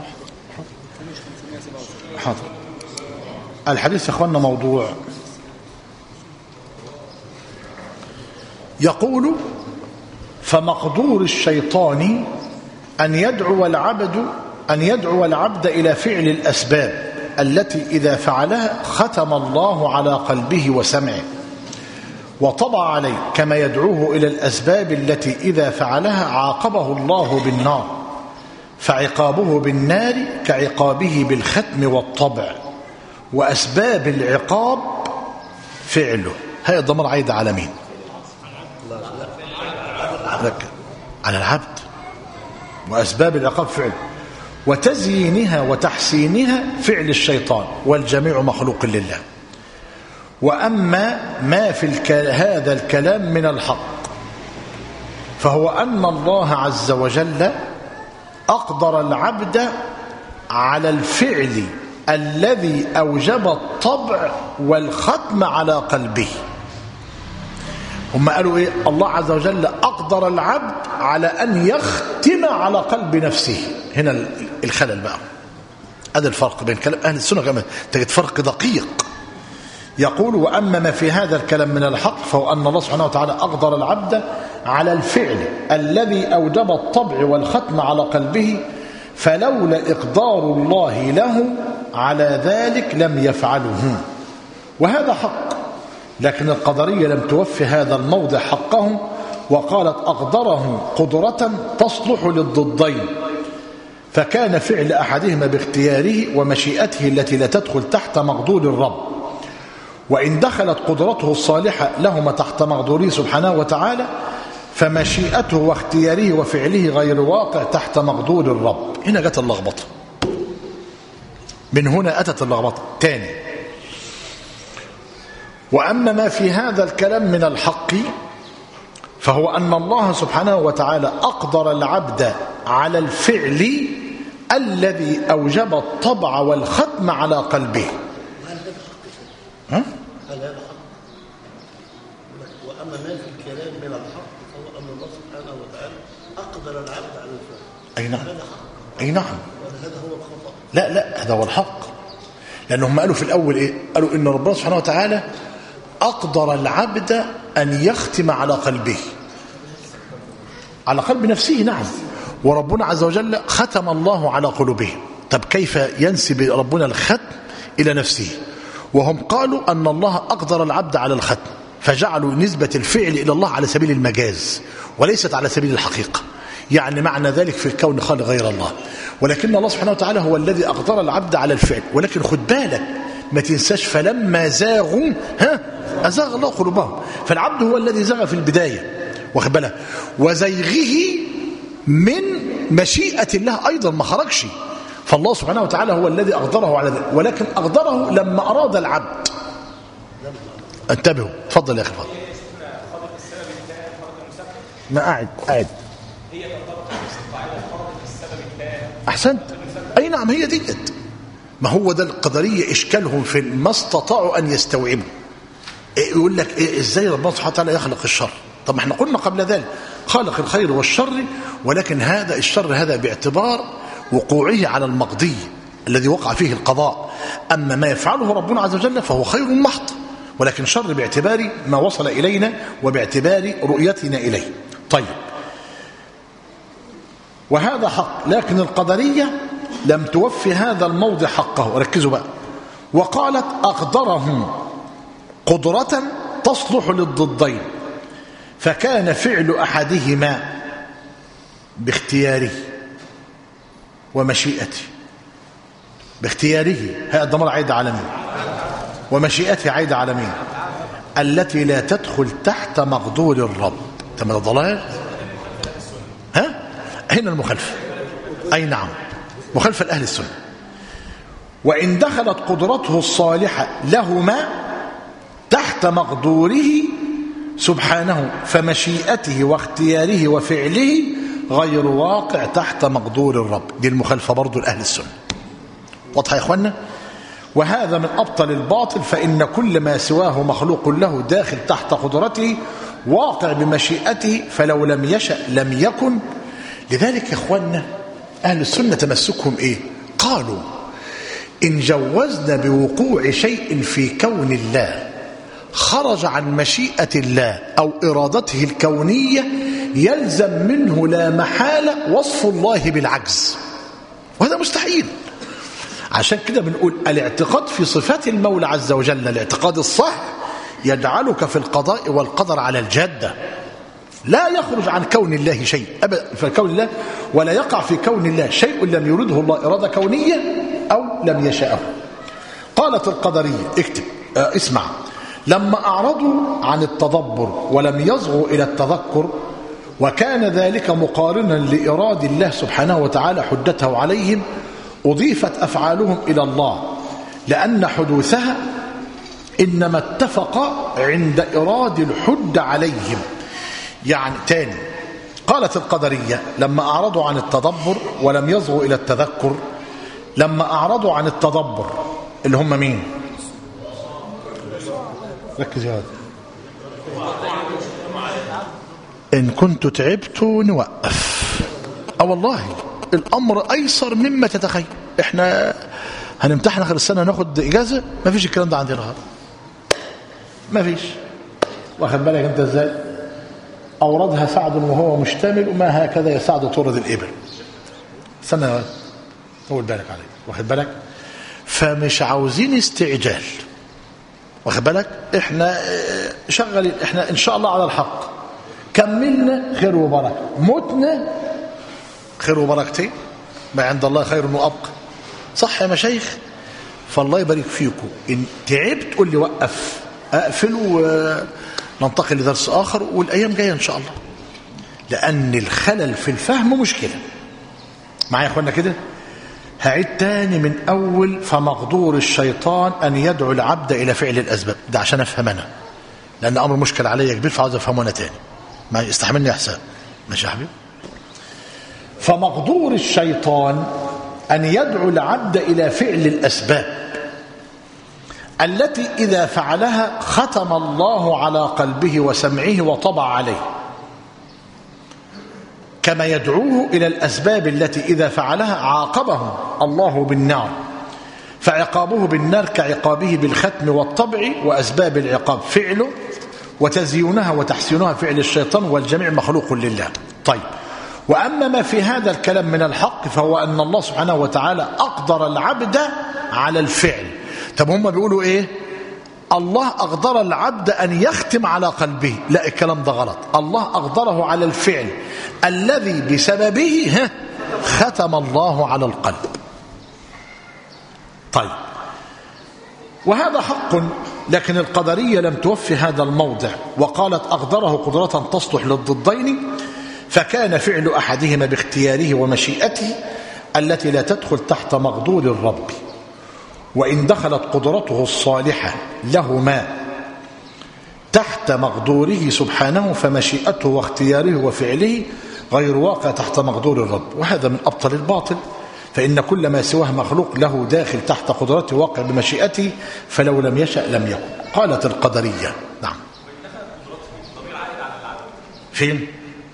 حاضر. الحديث يا اخواننا موضوع. يقول فمقدور الشيطان أن يدعو العبد إلى فعل الأسباب التي إذا فعلها ختم الله على قلبه وسمعه وطبع عليه، كما يدعوه إلى الأسباب التي إذا فعلها عاقبه الله بالنار، فعقابه بالنار كعقابه بالختم والطبع، وأسباب العقاب فعله. هذا الضمير عايد على مين؟ على العبد. وأسباب العقاب فعله، وتزيينها وتحسينها فعل الشيطان، والجميع مخلوق لله. وأما ما في هذا الكلام من الحق فهو أن الله عز وجل أقدر العبد على الفعل الذي أوجب الطبع والختم على قلبه. هم قالوا إيه؟ الله عز وجل أقدر العبد على أن يختم على قلب نفسه. هنا الخلل بقى. هذا الفرق بين كلام أهل السنة كمان، تجد فرق دقيق. يقول وأما ما في هذا الكلام من الحق فهو أن الله سبحانه وتعالى أقدر العبد على الفعل الذي أوجب الطبع والختم على قلبه، فلولا إقدار الله له على ذلك لم يفعله. وهذا حق، لكن القدرية لم توفي هذا الموضع حقهم، وقالت أقدره قدرة تصلح للضدين، فكان فعل أحدهما باختياره ومشيئته التي لا تدخل تحت مقدور الرب، وإن دخلت قدرته الصالحة لهما تحت مقدوره سبحانه وتعالى فمشيئته واختياره وفعله غير واقع تحت مقدور الرب. هنا جت اللخبطة، من هنا أتت اللخبطة تاني. وأما ما في هذا الكلام من الحق فهو أن الله سبحانه وتعالى أقدر العبد على الفعل الذي أوجب الطبع والختم على قلبه. وأما ما في الكلام من الحق فهو أن الله سبحانه وتعالى أقدر العبد على الفعل. أي نعم، أي نعم. هذا هو الخطأ. لا هذا هو الحق، لأنهم قالوا في الأول إيه؟ قالوا إن ربنا سبحانه وتعالى أقدر العبد أن يختم على قلبه، على قلب نفسه. نعم، وربنا عز وجل ختم الله على قلوبهم. طب كيف ينسب ربنا الختم إلى نفسه؟ وهم قالوا أن الله أقدر العبد على الختم، فجعلوا نسبة الفعل إلى الله على سبيل المجاز وليست على سبيل الحقيقة. يعني معنى ذلك في الكون خالق غير الله، ولكن الله سبحانه وتعالى هو الذي أقدر العبد على الفعل. ولكن خد بالك ما تنساش فلما زاغوا أزاغ الله قلوبهم، فالعبد هو الذي زاغ في البداية، واخد بالك، وزيغه من مشيئة الله أيضا ما خرجش. فالله سبحانه وتعالى هو الذي أقدره على ذلك، ولكن أقدره لما أراد العبد. انتبهوا. تفضل يا أخي فضل. ما قاعد هي ترتبط بالاستطاعة فرض السبب التام. أحسنت. أي نعم، هي ديت. ما هو ده القدرية إشكالهم في ما استطاعوا أن يستوعبوا. يقول لك إزاي ربنا سبحانه وتعالى يخلق الشر؟ طب ما احنا قلنا قبل ذلك خلق الخير والشر، ولكن هذا الشر هذا باعتبار وقوعه على المقضي الذي وقع فيه القضاء. أما ما يفعله ربنا عز وجل فهو خير محض، ولكن شر باعتبار ما وصل إلينا وباعتبار رؤيتنا إليه. طيب، وهذا حق، لكن القدرية لم توفي هذا الموضع حقه. ركزوا بقى. وقالت أقدرهم قدرة تصلح للضدين، فكان فعل أحدهما باختياره ومشيئته. باختياره هذا الضمير عايد على مين؟ ومشيئته عايد على مين؟ التي لا تدخل تحت مقدور الرب. تم الضلال. ها هنا المخالفة. أي نعم، مخالفة لأهل السنة. وإن دخلت قدرته الصالحة لهما تحت مقدوره سبحانه، فمشيئته واختياره وفعله غير واقع تحت مقدور الرب. دي المخالفة برضو لأهل السنة. واضح يا إخوانا؟ وهذا من أبطل الباطل، فإن كل ما سواه مخلوق له داخل تحت قدرته واقع بمشيئته، فلو لم يشأ لم يكن. لذلك يا إخوانا أهل السنة تمسكهم إيه؟ قالوا إن جوزنا بوقوع شيء في كون الله خرج عن مشيئة الله أو إرادته الكونية يلزم منه لا محالة وصف الله بالعجز، وهذا مستحيل. عشان كده بنقول الاعتقاد في صفات المولى عز وجل الاعتقاد الصح يجعلك في القضاء والقدر على الجادة، لا يخرج عن كون الله شيء أبدا في كون الله، ولا يقع في كون الله شيء لم يرده الله إرادة كونية أو لم يشاءه. قالت القدرية اكتب اسمع: لما أعرضوا عن التدبر ولم يصغوا إلى التذكر، وكان ذلك مقارنا لإراد الله سبحانه وتعالى حجته عليهم، أضيفت أفعالهم إلى الله، لأن حدوثها إنما اتفق عند إراد الحج عليهم. يعني تاني، قالت القدرية لما أعرضوا عن التدبر ولم يصغوا إلى التذكر، لما أعرضوا عن التدبر اللي هم مين؟ ركز يا هذا. إن كنت تعبت نوقف. والله الأمر أيسر مما تتخيل. إحنا هنمتحن آخر السنة ناخد إجازة، ما فيش الكلام ده عندنا هذا، ما فيش. واخد بالك أنت إزاي؟ أوردها سعد وهو مشتمل، وما هكذا يا سعد تورد الإبل. استنى طول بالك عليه، واخد بالك؟ فمش عاوزين استعجال، واخد بالك؟ احنا شغالين، احنا ان شاء الله على الحق. كملنا خير وبركه، متنا خير وبركتين، ما عند الله خير وابقى. صح يا مشايخ؟ فالله يبارك فيكم. ان تعبت قول لي وقف، اقفل وننتقل لدرس اخر، والايام جايه ان شاء الله. لان الخلل في الفهم مشكله. معايا يا اخوانا كده؟ هعيد تاني من أول: فمقدور الشيطان أن يدعو العبد إلى فعل الأسباب. ده عشان أفهم أنا، لأن أمر مشكل عليا كبير، فعاوز أفهمه أنا تاني. ما يستحملني يا حسام؟ ماشي يا حبيبي. فمقدور الشيطان أن يدعو العبد إلى فعل الأسباب التي إذا فعلها ختم الله على قلبه وسمعه وطبع عليه، كما يدعوه إلى الأسباب التي إذا فعلها عاقبه الله بالنار، فعقابه بالنار كعقابه بالختم والطبع، وأسباب العقاب فعله، وتزيينها وتحسينها فعل الشيطان، والجميع مخلوق لله. طيب، وأما ما في هذا الكلام من الحق فهو أن الله سبحانه وتعالى أقدر العبد على الفعل. طب هم بيقولوا إيه؟ الله أقدر العبد أن يختم على قلبه. لا، الكلام ده غلط. الله أقدره على الفعل الذي بسببه ختم الله على القلب. طيب، وهذا حق، لكن القدرية لم توفي هذا الموضع، وقالت أقدره قدرة تصلح للضدين، فكان فعل أحدهما باختياره ومشيئته التي لا تدخل تحت مقدور الرب. وإن دخلت قدرته الصالحة لهما تحت مقدوره سبحانه، فمشيئته واختياره وفعله غير واقع تحت مقدور الرب. وهذا من أبطل الباطل، فإن كل ما سواه مخلوق له داخل تحت قدرته واقع بمشيئته، فلو لم يشأ لم يكن. قالت القدرية نعم. فين؟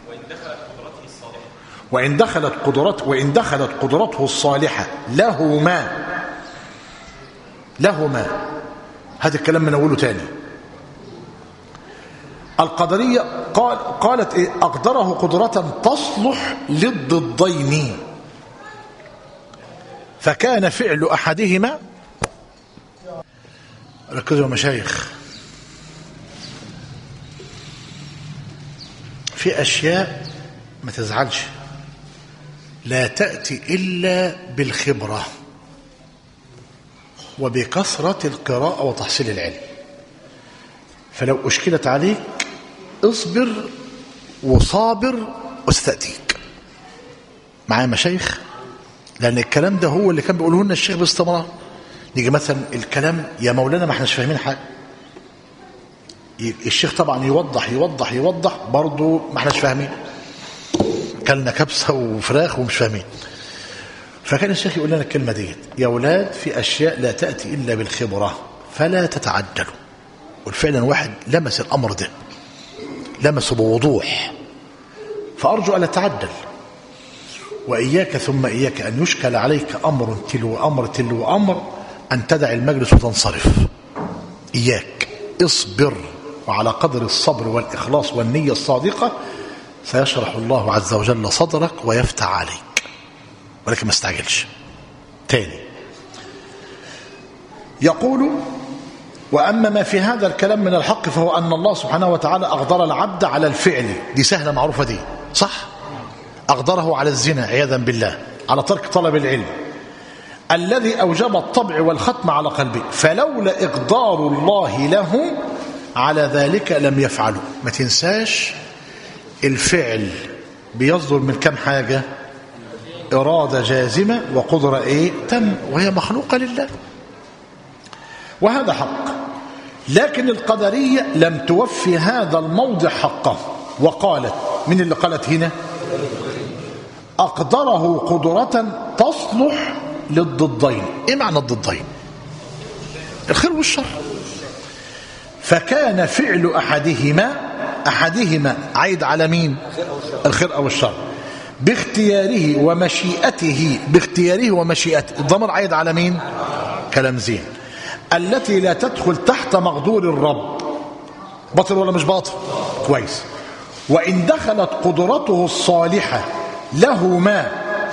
وإن دخلت قدرته الصالحة لهما، هذا الكلام من أوله تاني. القدرية قالت إيه؟ أقدره قدرة تصلح للضدين، فكان فعل أحدهما. ركزوا يا مشايخ، في أشياء ما تزعلش لا تأتي إلا بالخبرة وبكثرة القراءة وتحصيل العلم. فلو أشكلت عليك اصبر وصابر وستأتيك. معايا مشايخ؟ لأن الكلام ده هو اللي كان بيقوله لنا الشيخ باستمرار. نيجي مثلا الكلام يا مولانا ما احناش فاهمين حاجة، الشيخ طبعا يوضح يوضح يوضح برضه ما احناش فاهمين، كلنا كبسة وفراخ ومش فاهمين. فكان الشيخ يقول لنا الكلمة ديت: يا أولاد في أشياء لا تأتي إلا بالخبرة فلا تتعجلوا. والفعلا واحد لمس الأمر ده، لمسه بوضوح، فأرجو ألا تعجل. وإياك ثم إياك أن يشكل عليك أمر تلو أمر تلو أمر أن تدع المجلس وتنصرف. إياك اصبر، وعلى قدر الصبر والإخلاص والنية الصادقة سيشرح الله عز وجل صدرك ويفتح عليك، ولكن ما استعجلش. تاني يقول: وأما ما في هذا الكلام من الحق فهو أن الله سبحانه وتعالى أقدر العبد على الفعل، دي سهلة معروفة دي صح؟ أقدره على الزنا عياذا بالله، على ترك طلب العلم الذي أوجب الطبع والختم على قلبه، فلولا إقدار الله له على ذلك لم يفعله. ما تنساش الفعل بيصدر من كم حاجة؟ إرادة جازمة وقدرة تم، وهي مخلوقة لله، وهذا حق. لكن القدرية لم توفي هذا الموضع حقه، وقالت: من اللي قالت هنا؟ أقدره قدرة تصلح للضدين. إيه معنى الضدين؟ الخير والشر. فكان فعل أحدهما عايد على مين؟ الخير أو الشر. باختياره ومشيئته. الضمير عايد على مين؟ كلام زين. التي لا تدخل تحت مقدور الرب. باطل ولا مش باطل؟ كويس. وإن دخلت قدرته الصالحة لهما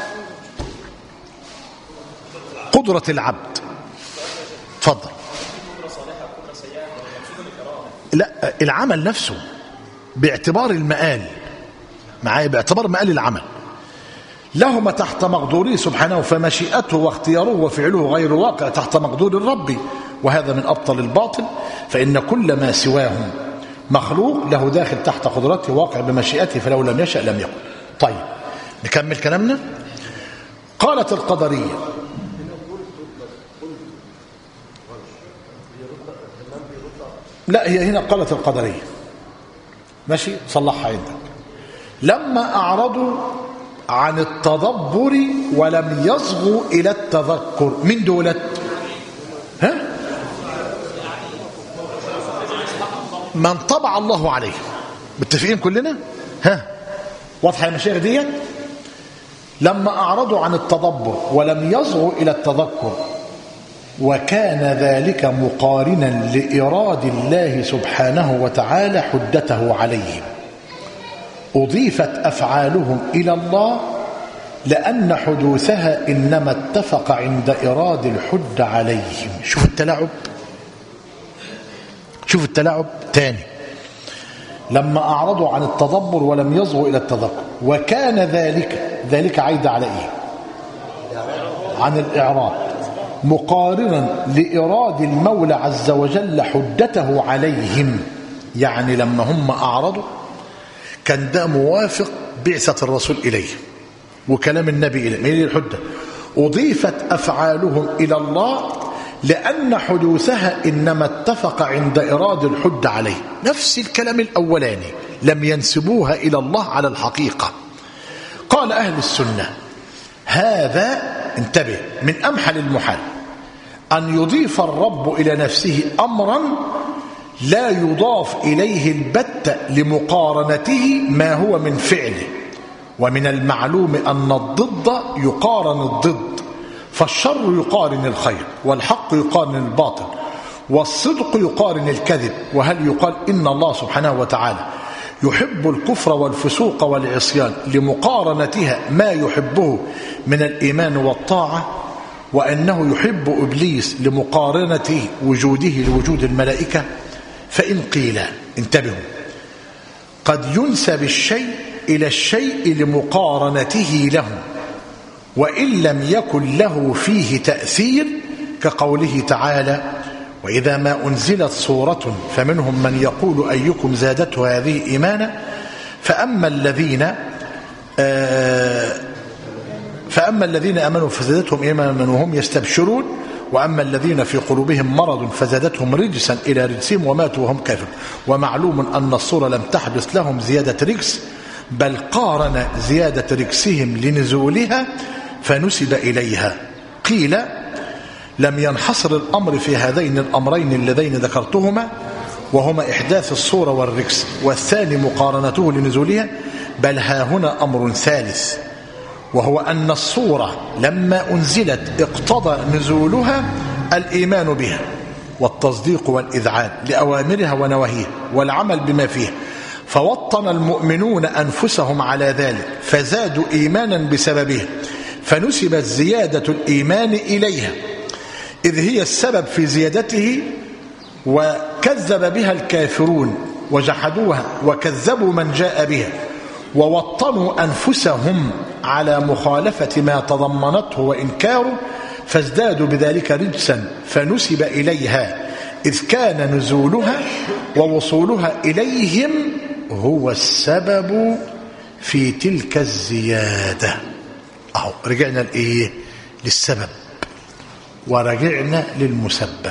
قدرة العبد. تفضل. لا، العمل نفسه باعتبار المآل، معايا، باعتبار مآل العمل لهما تحت مقدوره سبحانه، فمشيئته واختياره وفعله غير واقع تحت مقدور الرب، وهذا من أبطل الباطل. فإن كل ما سواهم مخلوق له داخل تحت قدرته واقع بمشيئته، فلو لم يشأ لم يكن. طيب نكمل كلامنا. قالت القدرية: لا، هي هنا قالت القدرية، ماشي، صلحها عندك. لما أعرضوا عن التدبر ولم يصغوا إلى التذكر. من دولت؟ من طبع الله عليه. متفقين كلنا؟ واضحة يا مشايخ ديت؟ لما أعرضوا عن التدبر ولم يصغوا إلى التذكر، وكان ذلك مقارنا لإراد الله سبحانه وتعالى حجته عليهم، أضيفت أفعالهم إلى الله لأن حدوثها إنما اتفق عند إراد الحج عليهم. شوف التلاعب، شوف التلاعب تاني. لما أعرضوا عن التدبر ولم يصغوا إلى التذكر، وكان ذلك عايد على إيه؟ عن الإعراض، مقارنا لإراد المولى عز وجل حجته عليهم. يعني لما هم أعرضوا كان ده موافق بعثة الرسول إليه وكلام النبي إليه، ما هي الحجة. أضيفت أفعالهم إلى الله لأن حدوثها إنما اتفق عند إراد الحج عليه. نفس الكلام الأولاني، لم ينسبوها إلى الله على الحقيقة. قال أهل السنة: هذا، انتبه، من أمحل المحال أن يضيف الرب إلى نفسه أمرا لا يضاف إليه البتة لمقارنته ما هو من فعله. ومن المعلوم أن الضد يقارن الضد، فالشر يقارن الخير والحق يقارن الباطل، والصدق يقارن الكذب. وهل يقال إن الله سبحانه وتعالى يحب الكفر والفسوق والعصيان لمقارنتها ما يحبه من الإيمان والطاعة، وأنه يحب إبليس لمقارنته وجوده لوجود الملائكة؟ فإن قيل، انتبهوا، قد ينسب الشيء إلى الشيء لمقارنته له، وإن لم يكن له فيه تأثير، كقوله تعالى: وإذا ما أنزلت سورة فمنهم من يقول أيكم زادته هذه إيمانا فأما الذين آمنوا فزادتهم إيمانا وهم يستبشرون وأما الذين في قلوبهم مرض فزادتهم رجسا إلى رجسهم وماتوا وهم كافرون. ومعلوم أن الصورة لم تحدث لهم زيادة رجس، بل قارن زيادة رجسهم لنزولها فنسب إليها. قيل: لم ينحصر الأمر في هذين الأمرين اللذين ذكرتهما، وهما إحداث الصورة والرجس، والثاني مقارنته لنزولها، بل ها هنا أمر ثالث، وهو أن الصورة لما أنزلت اقتضى نزولها الإيمان بها والتصديق والإذعان لأوامرها ونواهيها والعمل بما فيها، فوطن المؤمنون أنفسهم على ذلك فزادوا إيمانا بسببها، فنسبت زيادة الإيمان إليها إذ هي السبب في زيادته، وكذب بها الكافرون وجحدوها وكذبوا من جاء بها، ووطنوا أنفسهم على مخالفة ما تضمنته وإنكاره، فازدادوا بذلك رجسا فنسب إليها، إذ كان نزولها ووصولها إليهم هو السبب في تلك الزيادة. أهو رجعنا لإيه؟ للسبب ورجعنا للمسبب.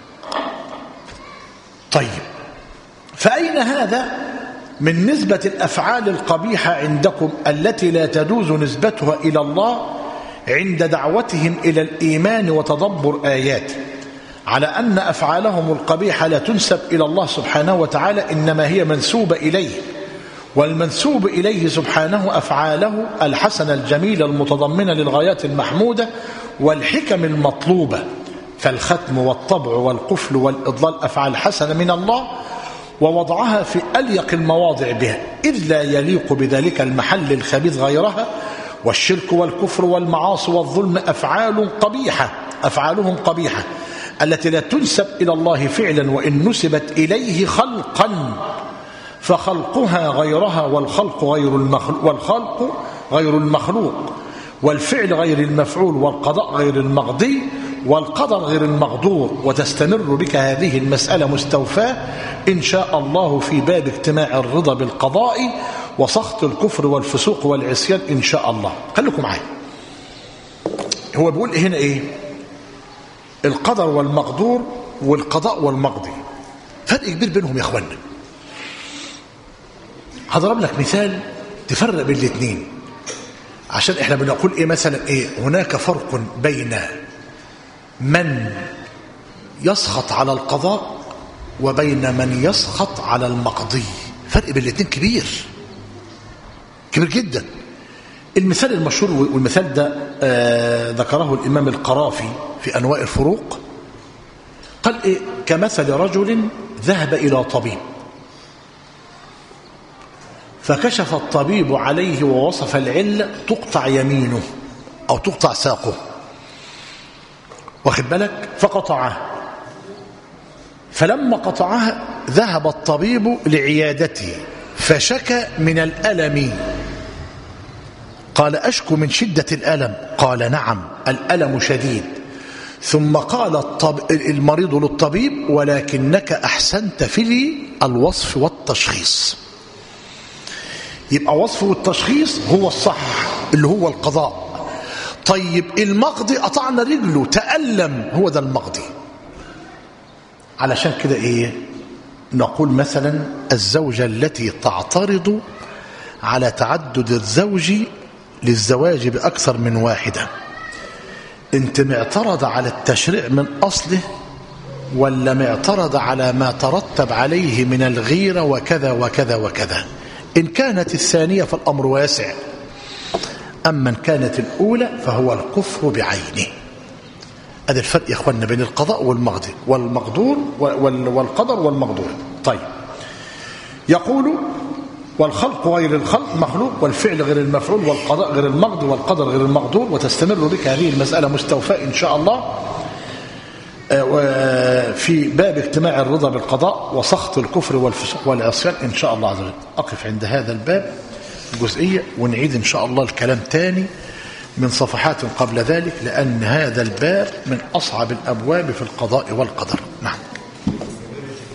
طيب، فأين هذا من نسبة الأفعال القبيحة عندكم التي لا تجوز نسبتها إلى الله عند دعوتهم إلى الإيمان وتدبر آياته، على أن أفعالهم القبيحة لا تنسب إلى الله سبحانه وتعالى، إنما هي منسوبة إليه، والمنسوب إليه سبحانه أفعاله الحسنة الجميلة المتضمنة للغايات المحمودة والحكم المطلوبة، فالختم والطبع والقفل والإضلال أفعال حسنة من الله، ووضعها في أليق المواضع بها، إذ لا يليق بذلك المحل الخبيث غيرها. والشرك والكفر والمعاصي والظلم أفعالهم قبيحة التي لا تنسب إلى الله فعلا، وإن نسبت إليه خلقا فخلقها غيرها، والخلق غير المخلوق، والفعل غير المفعول، والقضاء غير المقضي، والقدر غير المقدور. وتستمر بك هذه المسألة مستوفاة إن شاء الله في باب اجتماع الرضا بالقضاء وسخط الكفر والفسوق والعصيان إن شاء الله. خليكم معايا. هو بيقول هنا إيه؟ القدر والمقدور والقضاء والمقضي، فرق كبير بينهم يا أخوانا. هضرب لك مثال تفرق بين الاثنين، عشان احنا بنقول ايه مثلا ايه؟ هناك فرق بين من يسخط على القضاء وبين من يسخط على المقضي. فرق بين الاثنين كبير جدا. المثال المشهور، والمثال ده ذكره الإمام القرافي في أنواع الفروق، قال إيه؟ كمثل رجل ذهب إلى طبيب فكشف الطبيب عليه ووصف العلة تقطع يمينه أو تقطع ساقه، واخد بالك؟ فقطعها، فلما قطعها ذهب الطبيب لعيادته فشكى من الألم، قال: أشكو من شدة الألم؟ قال: نعم، الألم شديد. ثم قال المريض للطبيب: ولكنك أحسنت في الوصف والتشخيص. يبقى وصف والتشخيص هو الصح اللي هو القضاء. طيب المقضي قطعنا رجله تألم، هو ده المقضي. علشان كده ايه نقول مثلا الزوجة التي تعترض على تعدد الزوج للزواج بأكثر من واحدة، انت معترض على التشريع من أصله ولا معترض على ما ترتب عليه من الغيرة وكذا وكذا وكذا؟ إن كانت الثانية فالأمر واسع، أما إن كانت الأولى فهو الكفر بعينه. هذا الفرق يا اخواننا بين القضاء والمقدور والقدر والمقدور. طيب، يقول والخلق غير الخلق مخلوق، والفعل غير المفعول، والقضاء غير المقدور، والقدر غير المقدور. وتستمر بك هذه المسألة مستوفاة إن شاء الله في باب اجتماع الرضا بالقضاء وسخط الكفر والفسوق والعصيان إن شاء الله عز وجل. أقف عند هذا الباب الجزئية ونعيد إن شاء الله الكلام تاني من صفحات قبل ذلك، لأن هذا الباب من أصعب الأبواب في القضاء والقدر. نعم.